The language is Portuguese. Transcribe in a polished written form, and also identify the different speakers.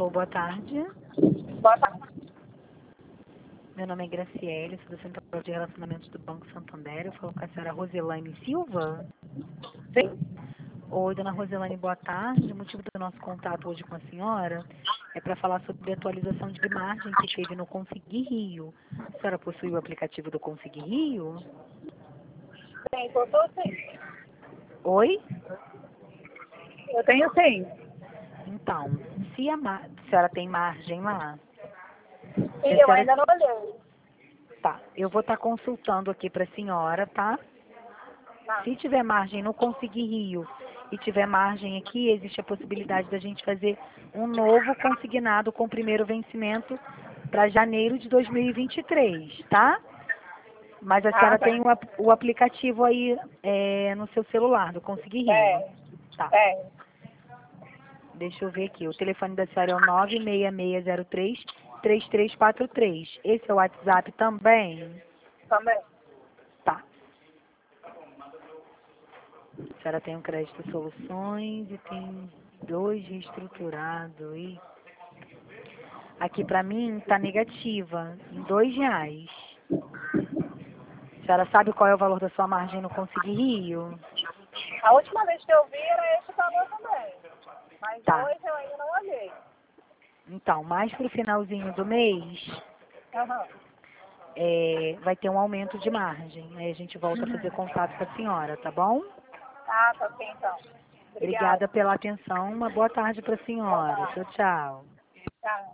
Speaker 1: Alô, boa tarde.
Speaker 2: Boa tarde.
Speaker 1: Meu nome é Graciele, sou do Centro de Relacionamentos do Banco Santander. Eu falo com a senhora Roselane Silva.
Speaker 2: Sim.
Speaker 1: Oi, dona Roselane, boa tarde. O motivo do nosso contato hoje com a senhora é para falar sobre a atualização de margem que teve no Consegui Rio. A senhora possui o aplicativo do Consegui Rio?
Speaker 2: Sim, postou sim.
Speaker 1: Oi?
Speaker 2: Eu tenho sim.
Speaker 1: Então, se a senhora tem margem lá,
Speaker 2: E
Speaker 1: se a
Speaker 2: eu
Speaker 1: senhora...
Speaker 2: ainda não olhei.
Speaker 1: Tá, eu vou estar consultando aqui para a senhora, tá?
Speaker 2: Tá.
Speaker 1: Se tiver margem no Consegui Rio e tiver margem aqui, existe a possibilidade da gente fazer um novo consignado com primeiro vencimento para janeiro de 2023, tá? Mas a senhora
Speaker 2: Tá.
Speaker 1: tem o aplicativo aí no seu celular, do Consegui Rio.
Speaker 2: É.
Speaker 1: Tá,
Speaker 2: É.
Speaker 1: deixa eu ver aqui. O telefone da senhora é o 96603-3343. Esse é o WhatsApp também?
Speaker 2: Também.
Speaker 1: Tá. A senhora tem um crédito soluções e tem 2 reestruturado. E aqui pra mim tá negativa, em R$ 2. A senhora sabe qual é o valor da sua margem no Consegui Rio?
Speaker 2: A última vez que eu vi era esse valor também. Mas
Speaker 1: Tá.
Speaker 2: hoje eu ainda não olhei.
Speaker 1: Então, mais pro finalzinho do mês,
Speaker 2: Aham.
Speaker 1: vai ter um aumento de margem. Aí a gente volta a fazer contato com a senhora, tá bom?
Speaker 2: Ah, tá sim então. Obrigada.
Speaker 1: Obrigada pela atenção. Uma boa tarde pra
Speaker 2: Boa
Speaker 1: senhora.
Speaker 2: tarde.
Speaker 1: Tchau, tchau.
Speaker 2: Tchau.